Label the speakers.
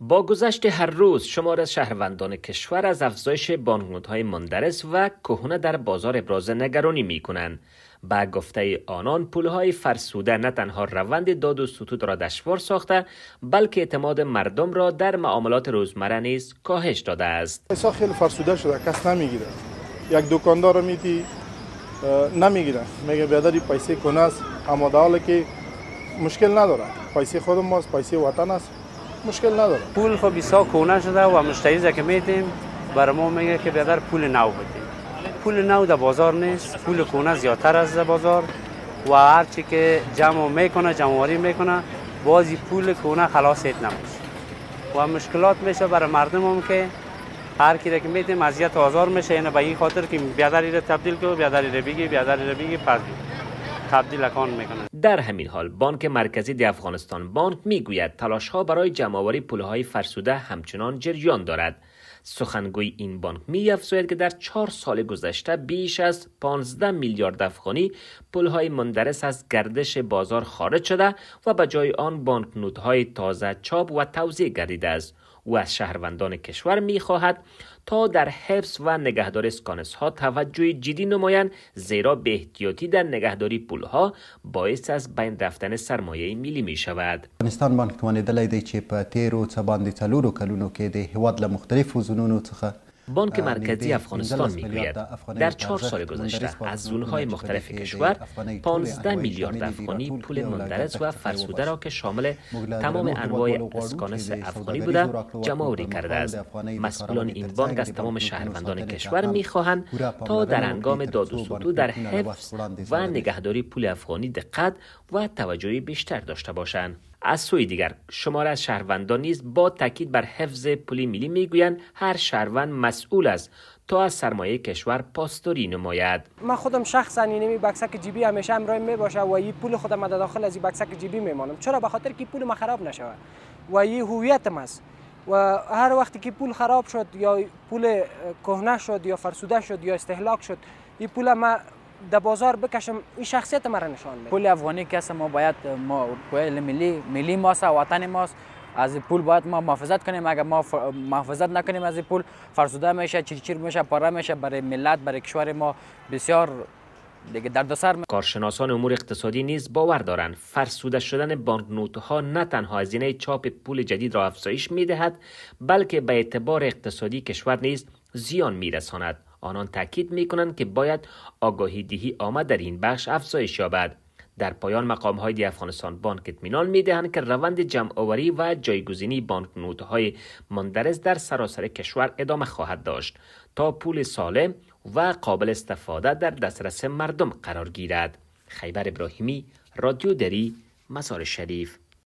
Speaker 1: با گذشت هر روز شمار از شهروندان کشور از افزایش بانکنوت‌های مندرس و کهنه در بازار ابراز نگرانی می‌کنند. با گفته آنان پولهای فرسوده نه تنها روند داد و ستود را دشوار ساخته بلکه اعتماد مردم را در معاملات روزمره نیز کاهش داده است.
Speaker 2: پیسا خیلی فرسوده شده، کس نمیگیره. یک دکاندار رو میتی نمیگیره، میگه بیادری پیسه کنه است، اما در حالی که مشکل نداره، پیسه خودم ماست، پیسه وطن است، مشکل نداره.
Speaker 3: پول خب بیسا کهنه شده و مشتری که میتیم برای ما میگه که بیادر پول نو بدیم. پول نو در بازار نیست، پول کهنه زیادتر از بازار و هرچی که جمع‌آوری میکنه بازی پول کهنه خلاص نمیشه و مشکلات میشه برای مردم هم که هر کی که میتیم اذیت و آزار میشه. اینه به این خاطر که بیادری رو تبدیل کنه، بیادری رو بگی پس تبدیل اکان میکنه.
Speaker 1: در همین حال بانک مرکزی دی افغانستان بانک میگوید تلاش‌ها برای جمع‌آوری پولهای فرسوده همچنان جریان دارد. سخنگوی این بانک می‌افزاید که در 4 سال گذشته بیش از 15 میلیارد افغانی پولهای مندرس از گردش بازار خارج شده و به جای آن بانکنوت‌های تازه چاپ و توزیع گردیده است. او از شهروندان کشور می‌خواهد تا در حفظ و نگهداری اسکانس‌ها توجه جدی نمایند، زیرا به احتیاطی در نگهداری پولها باعث از بین رفتن سرمایه ملی می‌شود.
Speaker 4: افغانستان بانک توانیدلی دی چې په تیرو څه باندې څلورو کلونو کې د هیواد له مختلفو زونونو څخه
Speaker 1: بانک مرکزی افغانستان میگوید در 4 سال گذشته از زونهای مختلف کشور 15 میلیارد افغانی پول مندرس و فرسوده را که شامل تمام انواع اسکانس افغانی بوده جمع‌آوری کرده است. مسئولان این بانک از تمام شهروندان کشور میخواهند تا در هنگام داد و ستود در حفظ و نگهداری پول افغانی دقت و توجه بیشتر داشته باشند. از سوی دیگر شمار از شهروندان نیز با تاکید بر حفظ پول ملی میگویند هر شهروند مسئول است تا از سرمایه کشور پاسداری نماید.
Speaker 5: من خودم شخصا اینمی بکسک جیبی همیشه همراهم میباشه و این پول خودم در داخل از این بکسک جیبی میمانم. چرا؟ به خاطر که پول ما خراب نشود و این هویتم است و هر وقتی که پول خراب شد یا پول کهنه شد یا فرسوده شد یا استهلاک شد، این پول ما در بازار بکشم، این شخصیت ما را نشان میده.
Speaker 6: پول افغانی که ما باید پول ملی ماست، وطن ماست، از پول باید ما محافظت کنیم. اگر ما محافظت نکنیم از پول فرسوده میشه، چیر میشه، پاره میشه، برای ملت برای کشور ما بسیار دیگه دردسر.
Speaker 1: کارشناسان امور اقتصادی نیز باور دارند فرسوده شدن بانکنوت‌ها نه تنها هزینه چاپ پول جدید را افزایش میدهد بلکه به اعتبار اقتصادی کشور نیز زیان میرساند. آنان تاکید میکنند که باید آگاهی دهی آمد در این بخش افزایش یابد. در پایان مقام‌های دی افغانستان بانک اطمینان می‌دهند که روند جمع‌آوری و جایگزینی بانکنوت‌های مندرس در سراسر کشور ادامه خواهد داشت تا پول سالم و قابل استفاده در دسترس مردم قرار گیرد. خیبر ابراهیمی، رادیو دری، مزار شریف.